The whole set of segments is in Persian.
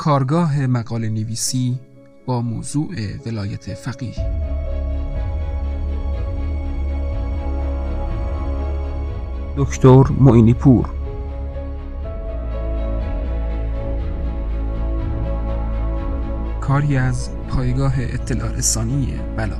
کارگاه مقاله نویسی با موضوع ولایت فقیه. دکتر معینی پور. کاری از پایگاه اطلاع رسانی بلاغ.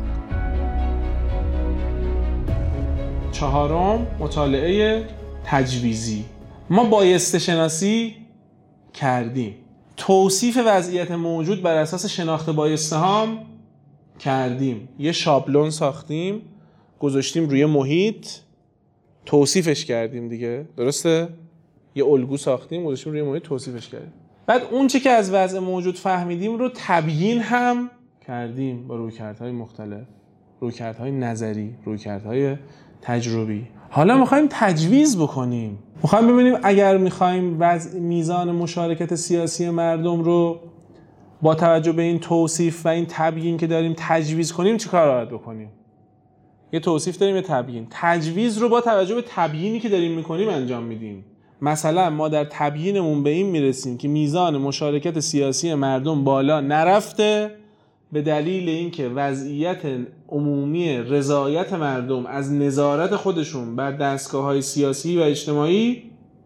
4 مطالعه تجویزی. ما بایسته شناسی کردیم، توصیف وضعیت موجود بر اساس شناخت بایسته هام کردیم، یه شابلون ساختیم گذاشتیم روی محیط، توصیفش کردیم دیگه، درسته؟ یه الگو ساختیم گذاشتیم روی محیط، توصیفش کردیم. بعد اون چی که از وضع موجود فهمیدیم رو تبیین هم کردیم با رویکردهای مختلف، رویکردهای نظری، رویکردهای تجربی. حالا میخوایم تجویز بکنیم، میخوایم ببینیم اگر میخوایم میزان مشارکت سیاسی مردم رو با توجه به این توصیف و این تبیین که داریم تجویز کنیم چی کار باید بکنیم. یه توصیف داریم، یه تبیین. تجویز رو با توجه به تبیینی که داریم میکنیم انجام میدیم. مثلا ما در تبیینمون به این میرسیم که میزان مشارکت سیاسی مردم بالا نرفته به دلیل اینکه وضعیت عمومی رضایت مردم از نظارت خودشون بر دستگاه‌های سیاسی و اجتماعی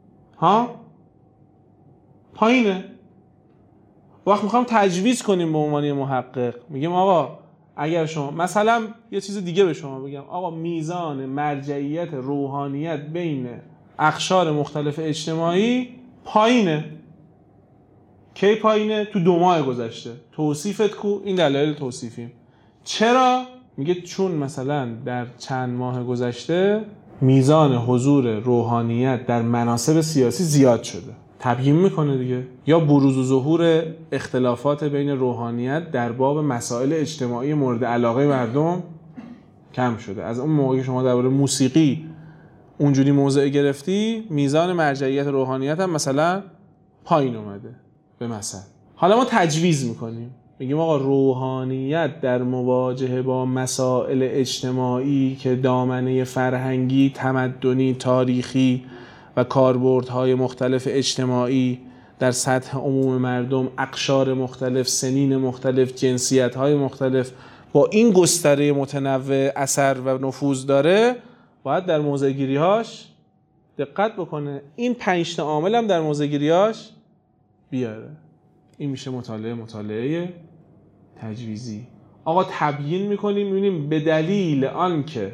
پایینه. وقت میخوام تجویز کنیم به عنوان محقق، میگیم آقا اگر شما مثلا یه چیز دیگه به شما بگم، آقا میزان مرجعیت روحانیت بین اقشار مختلف اجتماعی پایینه. کی پایینه؟ تو 2 ماه گذشته. توصیفت کو؟ این دلایل توصیفیم. چرا؟ میگه چون مثلا در چند ماه گذشته میزان حضور روحانیت در مناصب سیاسی زیاد شده. تبیین میکنه دیگه. یا بروز و ظهور اختلافات بین روحانیت در باب مسائل اجتماعی مورد علاقه مردم کم شده. از اون موقعی شما درباره موسیقی اونجوری موضع گرفتی، میزان مرجعیت روحانیت هم مثلا پایین اومده به مثل. حالا ما تجویز میکنیم، میگیم آقا روحانیت در مواجهه با مسائل اجتماعی که دامنه فرهنگی، تمدنی، تاریخی و کاربردهای مختلف اجتماعی در سطح عموم مردم، اقشار مختلف، سنین مختلف، جنسیت‌های مختلف با این گستره متنوع اثر و نفوذ داره، باید در موضع‌گیری‌هاش دقت بکنه. این 5 تا عامل هم در موضع‌گیری‌هاش بیاره. این میشه مطالعه تجویزی. آقا تبیین میکنیم، میبینیم به دلیل آنکه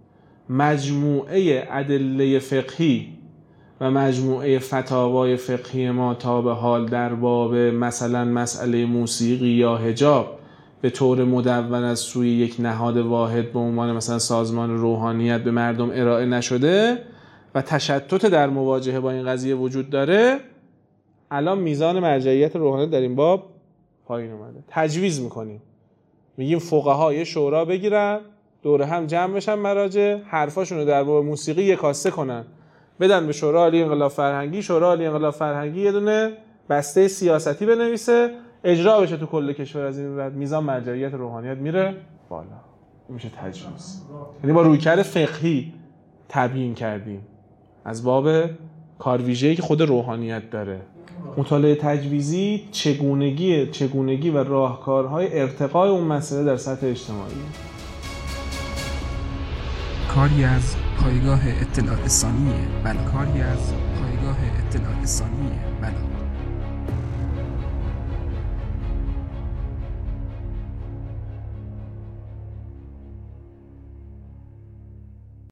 مجموعه ادله فقهی و مجموعه فتاوای فقهی ما تا به حال در باب مثلا مسئله موسیقی یا حجاب به طور مدون از سوی یک نهاد واحد به عنوان مثلا سازمان روحانیت به مردم ارائه نشده و تشتت در مواجهه با این قضیه وجود داره، الان میزان مرجعیت روحانیت در این باب پایین اومده. تجویز میکنیم، میگیم فقها یه شورا بگیرن، دور هم جمع بشن مراجع، حرفاشون رو در باب موسیقی یک کاسته کنن، بدن به شورای عالی انقلاب فرهنگی. شورای عالی انقلاب فرهنگی یه دونه بسته سیاستی بنویسه، اجرا بشه تو کل کشور. از این بعد میزان مرجعیت روحانیت میره بالا. این میشه تجویز. یعنی با رویکرد فقهی تبیین کردیم از باب کارویژه‌ای که خود روحانیت داره. مطالعه تجویزی چگونگی و راهکارهای ارتقای اون مسئله در سطح اجتماعی. کاری از پایگاه اطلاع رسانی بلاغ.